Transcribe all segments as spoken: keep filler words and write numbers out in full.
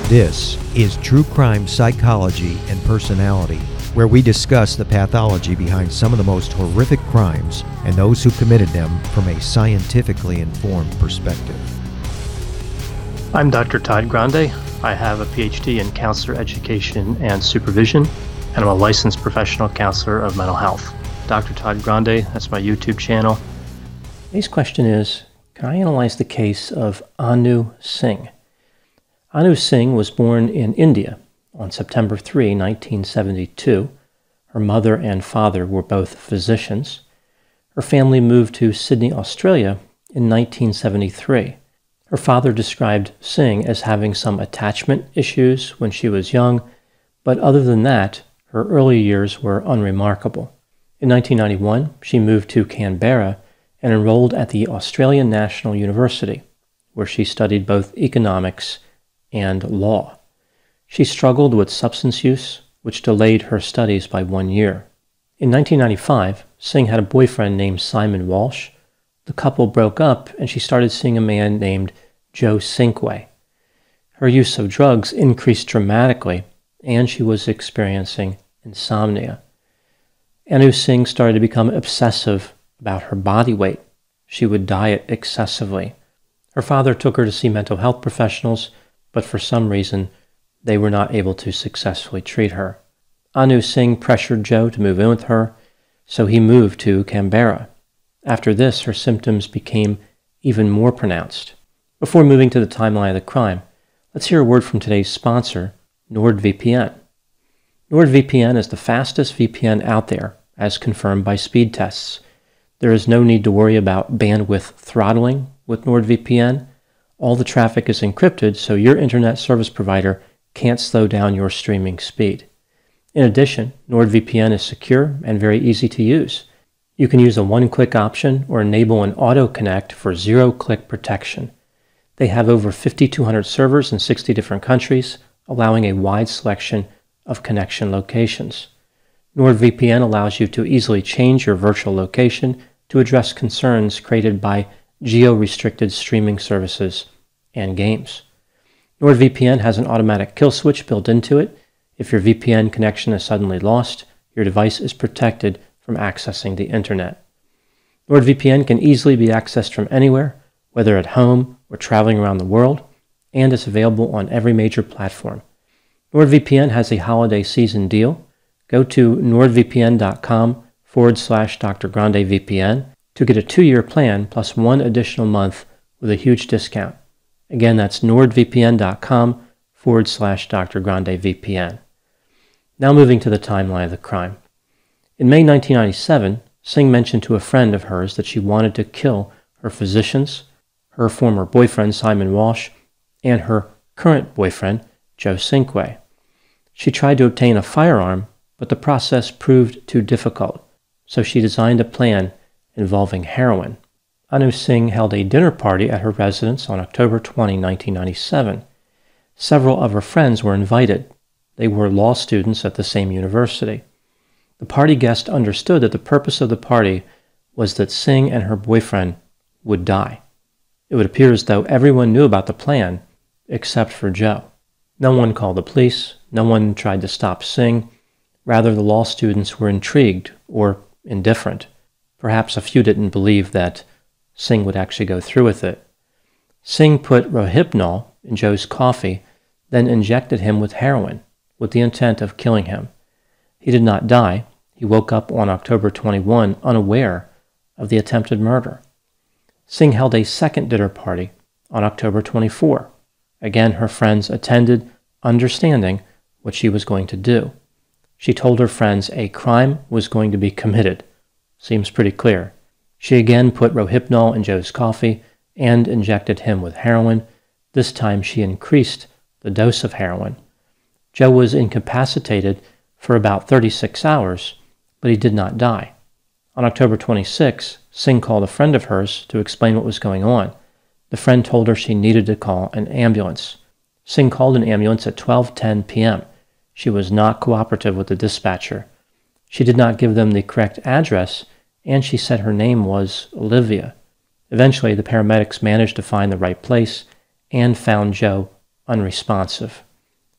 This is True Crime Psychology and Personality, where we discuss the pathology behind some of the most horrific crimes and those who committed them from a scientifically informed perspective. I'm Doctor Todd Grande. I have a P H D in counselor education and supervision, and I'm a licensed professional counselor of mental health. Doctor Todd Grande, that's my YouTube channel. Today's question is, can I analyze the case of Anu Singh? Anu Singh was born in India on September third, nineteen seventy-two. Her mother and father were both physicians. Her family moved to Sydney, Australia in nineteen seventy-three. Her father described Singh as having some attachment issues when she was young, but other than that, her early years were unremarkable. In nineteen ninety-one, she moved to Canberra and enrolled at the Australian National University, where she studied both economics and law. She struggled with substance use, which delayed her studies by one year. In nineteen ninety-five, Singh had a boyfriend named Simon Walsh. The couple broke up, and she started seeing a man named Joe Sinquay. Her use of drugs increased dramatically, and she was experiencing insomnia. Anu Singh started to become obsessive about her body weight. She would diet excessively. Her father took her to see mental health professionals, but for some reason, they were not able to successfully treat her. Anu Singh pressured Joe to move in with her, so he moved to Canberra. After this, her symptoms became even more pronounced. Before moving to the timeline of the crime, let's hear a word from today's sponsor, NordVPN. NordVPN is the fastest V P N out there, as confirmed by speed tests. There is no need to worry about bandwidth throttling with NordVPN. All the traffic is encrypted, so your internet service provider can't slow down your streaming speed. In addition, NordVPN is secure and very easy to use. You can use a one-click option or enable an auto-connect for zero-click protection. They have over five thousand two hundred servers in sixty different countries, allowing a wide selection of connection locations. NordVPN allows you to easily change your virtual location to address concerns created by geo-restricted streaming services and games. NordVPN has an automatic kill switch built into it. If your V P N connection is suddenly lost, your device is protected from accessing the internet. NordVPN can easily be accessed from anywhere, whether at home or traveling around the world, and is available on every major platform. NordVPN has a holiday season deal. Go to nordvpn.com forward slash Dr. Grande V P N to get a two-year plan plus one additional month with a huge discount. Again, that's nordvpn.com forward slash Dr. Grande V P N. Now moving to the timeline of the crime. In May nineteen ninety-seven, Singh mentioned to a friend of hers that she wanted to kill her physicians, her former boyfriend Simon Walsh, and her current boyfriend Joe Sinquay. She tried to obtain a firearm, but the process proved too difficult, so she designed a plan involving heroin. Anu Singh held a dinner party at her residence on October twentieth, nineteen ninety-seven. Several of her friends were invited. They were law students at the same university. The party guests understood that the purpose of the party was that Singh and her boyfriend would die. It would appear as though everyone knew about the plan except for Joe. No one called the police. No one tried to stop Singh. Rather, the law students were intrigued or indifferent. Perhaps a few didn't believe that Singh would actually go through with it. Singh put Rohypnol in Joe's coffee, then injected him with heroin with the intent of killing him. He did not die. He woke up on October twenty-first unaware of the attempted murder. Singh held a second dinner party on October twenty-fourth. Again, her friends attended, understanding what she was going to do. She told her friends a crime was going to be committed. Seems pretty clear. She again put Rohypnol in Joe's coffee and injected him with heroin. This time she increased the dose of heroin. Joe was incapacitated for about thirty-six hours, but he did not die. On October twenty-sixth, Singh called a friend of hers to explain what was going on. The friend told her she needed to call an ambulance. Singh called an ambulance at twelve ten p.m. She was not cooperative with the dispatcher. She did not give them the correct address, and she said her name was Olivia. Eventually, the paramedics managed to find the right place and found Joe unresponsive.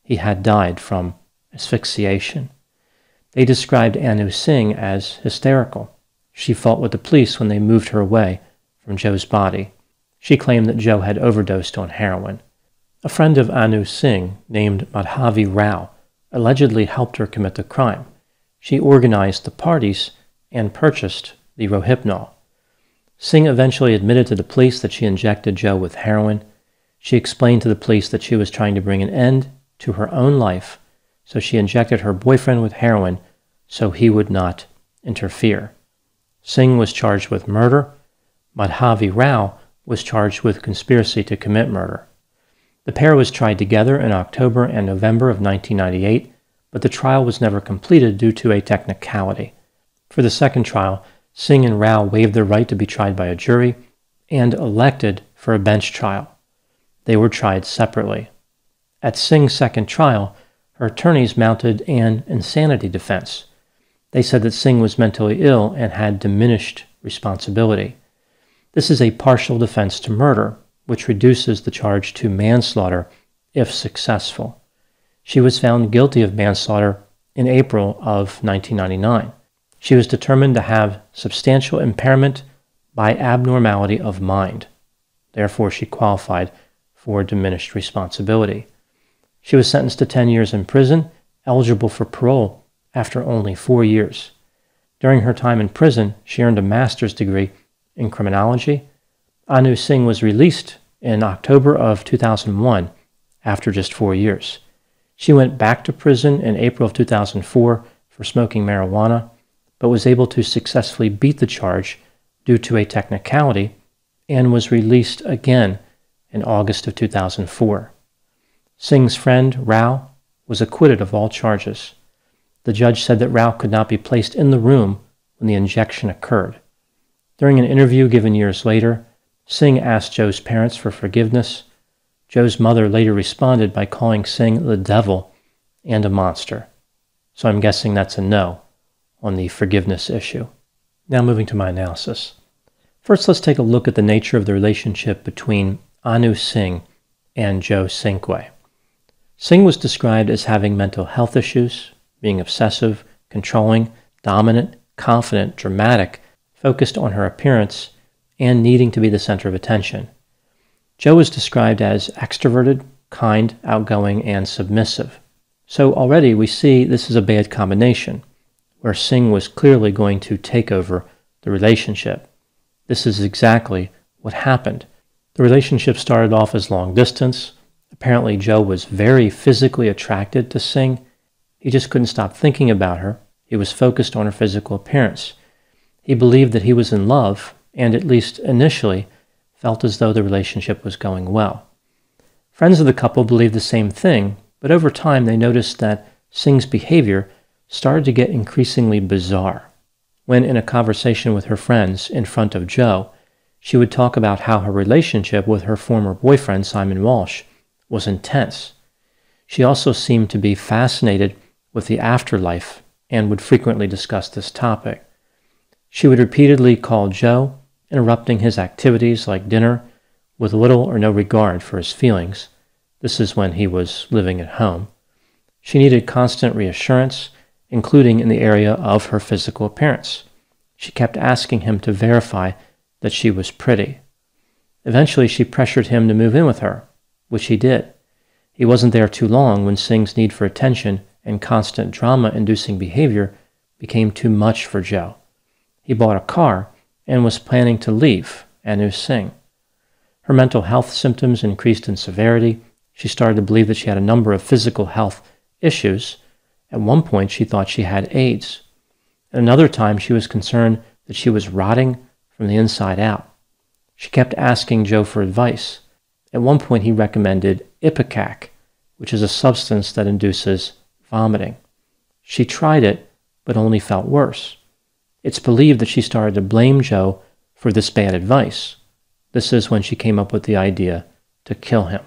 he had died from asphyxiation. They described Anu Singh as hysterical. She fought with the police when they moved her away from Joe's body. She claimed that Joe had overdosed on heroin. A friend of Anu Singh, named Madhavi Rao, allegedly helped her commit the crime. She organized the parties and purchased the Rohypnol. Singh eventually admitted to the police that she injected Joe with heroin. She explained to the police that she was trying to bring an end to her own life, so she injected her boyfriend with heroin so he would not interfere. Singh was charged with murder. Madhavi Rao was charged with conspiracy to commit murder. The pair was tried together in October and November of nineteen ninety-eight, but the trial was never completed due to a technicality. For the second trial, Singh and Rao waived their right to be tried by a jury and elected for a bench trial. They were tried separately. At Singh's second trial, her attorneys mounted an insanity defense. They said that Singh was mentally ill and had diminished responsibility. This is a partial defense to murder, which reduces the charge to manslaughter if successful. She was found guilty of manslaughter in April of nineteen ninety-nine. She was determined to have substantial impairment by abnormality of mind. Therefore, she qualified for diminished responsibility. She was sentenced to ten years in prison, eligible for parole after only four years. During her time in prison, she earned a master's degree in criminology. Anu Singh was released in October of two thousand one after just four years. She went back to prison in April of two thousand four for smoking marijuana, but was able to successfully beat the charge due to a technicality and was released again in August of two thousand four. Singh's friend, Rao, was acquitted of all charges. The judge said that Rao could not be placed in the room when the injection occurred. During an interview given years later, Singh asked Joe's parents for forgiveness. Joe's mother later responded by calling Singh the devil and a monster. So I'm guessing that's a no on the forgiveness issue. Now moving to my analysis. First, let's take a look at the nature of the relationship between Anu Singh and Joe Cinque. Singh was described as having mental health issues, being obsessive, controlling, dominant, confident, dramatic, focused on her appearance, and needing to be the center of attention. Joe was described as extroverted, kind, outgoing, and submissive. So already we see this is a bad combination, where Singh was clearly going to take over the relationship. This is exactly what happened. The relationship started off as long distance. Apparently Joe was very physically attracted to Singh. He just couldn't stop thinking about her. He was focused on her physical appearance. He believed that he was in love, and at least initially felt as though the relationship was going well. Friends of the couple believed the same thing, but over time they noticed that Singh's behavior started to get increasingly bizarre. When in a conversation with her friends in front of Joe, she would talk about how her relationship with her former boyfriend, Simon Walsh, was intense. She also seemed to be fascinated with the afterlife and would frequently discuss this topic. She would repeatedly call Joe, interrupting his activities like dinner, with little or no regard for his feelings. This is when he was living at home. She needed constant reassurance, including in the area of her physical appearance. She kept asking him to verify that she was pretty. Eventually, she pressured him to move in with her, which he did. He wasn't there too long when Singh's need for attention and constant drama-inducing behavior became too much for Joe. He bought a car and was planning to leave Anu Singh. Her mental health symptoms increased in severity. She started to believe that she had a number of physical health issues. At one point, she thought she had AIDS. At another time, she was concerned that she was rotting from the inside out. She kept asking Joe for advice. At one point, he recommended Ipecac, which is a substance that induces vomiting. She tried it, but only felt worse. It's believed that she started to blame Joe for this bad advice. This is when she came up with the idea to kill him.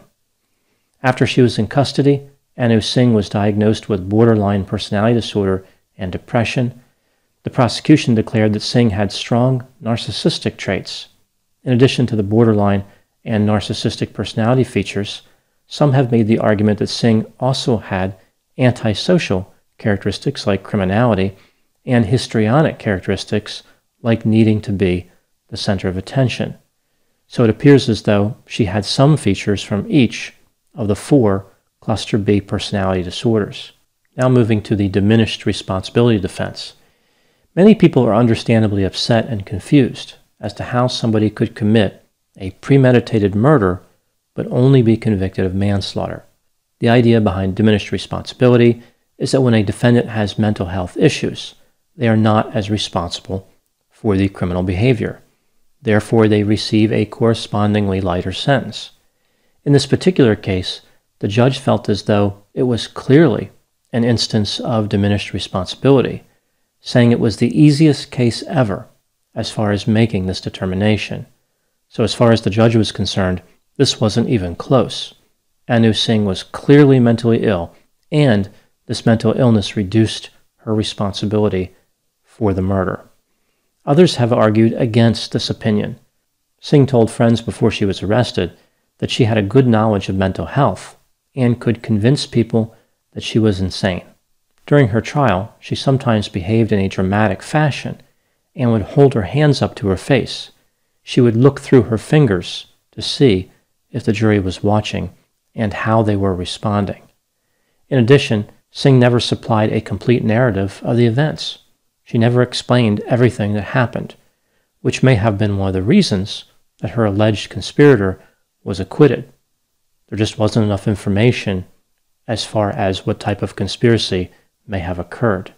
After she was in custody, Anu Singh was diagnosed with borderline personality disorder and depression. The prosecution declared that Singh had strong narcissistic traits. In addition to the borderline and narcissistic personality features, Some have made the argument that Singh also had antisocial characteristics like criminality and histrionic characteristics like needing to be the center of attention. So it appears as though she had some features from each of the four Cluster B personality disorders. Now moving to the diminished responsibility defense. Many people are understandably upset and confused as to how somebody could commit a premeditated murder but only be convicted of manslaughter. The idea behind diminished responsibility is that when a defendant has mental health issues, they are not as responsible for the criminal behavior. Therefore, they receive a correspondingly lighter sentence. In this particular case, the judge felt as though it was clearly an instance of diminished responsibility, saying it was the easiest case ever as far as making this determination. So as far as the judge was concerned, this wasn't even close. Anu Singh was clearly mentally ill, and this mental illness reduced her responsibility for the murder. Others have argued against this opinion. Singh told friends before she was arrested that she had a good knowledge of mental health and could convince people that she was insane. During her trial, she sometimes behaved in a dramatic fashion and would hold her hands up to her face. She would look through her fingers to see if the jury was watching and how they were responding. In addition, Singh never supplied a complete narrative of the events. She never explained everything that happened, which may have been one of the reasons that her alleged conspirator was acquitted. There just wasn't enough information as far as what type of conspiracy may have occurred.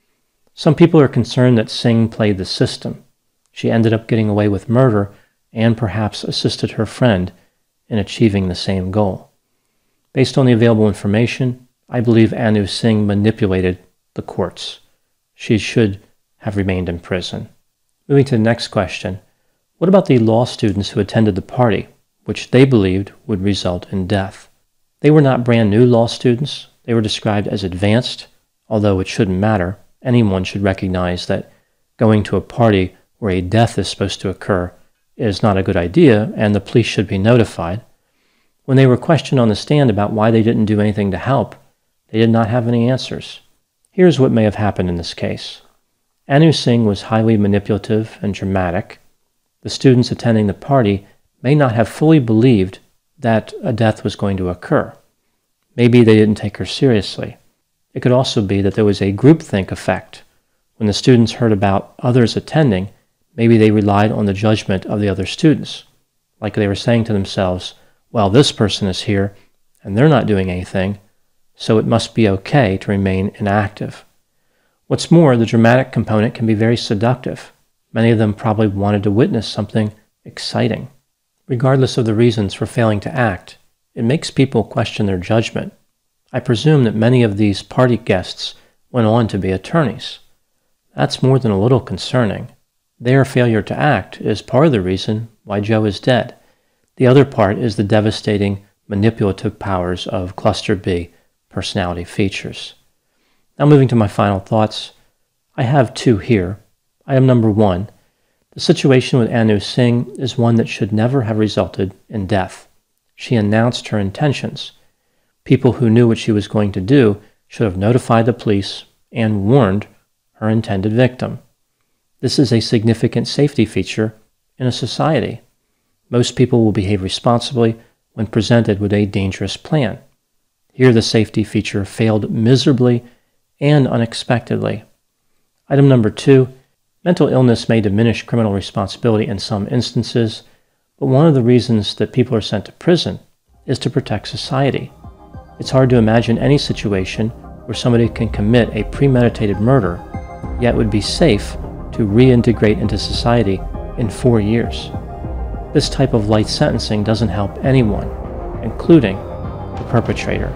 Some people are concerned that Singh played the system. She ended up getting away with murder and perhaps assisted her friend in achieving the same goal. Based on the available information, I believe Anu Singh manipulated the courts. She should have remained in prison. Moving to the next question, what about the law students who attended the party, which they believed would result in death? They were not brand new law students. They were described as advanced, although it shouldn't matter. Anyone should recognize that going to a party where a death is supposed to occur is not a good idea, and the police should be notified. When they were questioned on the stand about why they didn't do anything to help, they did not have any answers. Here's what may have happened in this case. Anu Singh was highly manipulative and dramatic. The students attending the party may not have fully believed that a death was going to occur. Maybe they didn't take her seriously. It could also be that there was a groupthink effect. When the students heard about others attending, maybe they relied on the judgment of the other students. Like they were saying to themselves, well, this person is here and they're not doing anything, so it must be okay to remain inactive. What's more, the dramatic component can be very seductive. Many of them probably wanted to witness something exciting. Regardless of the reasons for failing to act, it makes people question their judgment. I presume that many of these party guests went on to be attorneys. That's more than a little concerning. Their failure to act is part of the reason why Joe is dead. The other part is the devastating manipulative powers of Cluster B personality features. Now moving to my final thoughts, I have two here. Item number one, the situation with Anu Singh is one that should never have resulted in death. She announced her intentions. People who knew what she was going to do should have notified the police and warned her intended victim. This is a significant safety feature in a society. Most people will behave responsibly when presented with a dangerous plan. Here the safety feature failed miserably and unexpectedly. Item number two, mental illness may diminish criminal responsibility in some instances, but one of the reasons that people are sent to prison is to protect society. It's hard to imagine any situation where somebody can commit a premeditated murder, yet would be safe to reintegrate into society in four years. This type of light sentencing doesn't help anyone, including the perpetrator.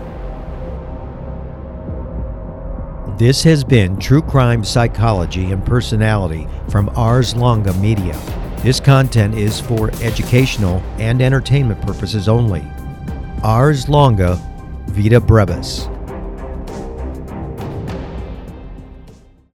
This has been True Crime Psychology and Personality from Ars Longa Media. This content is for educational and entertainment purposes only. Ars Longa Vita Brevis.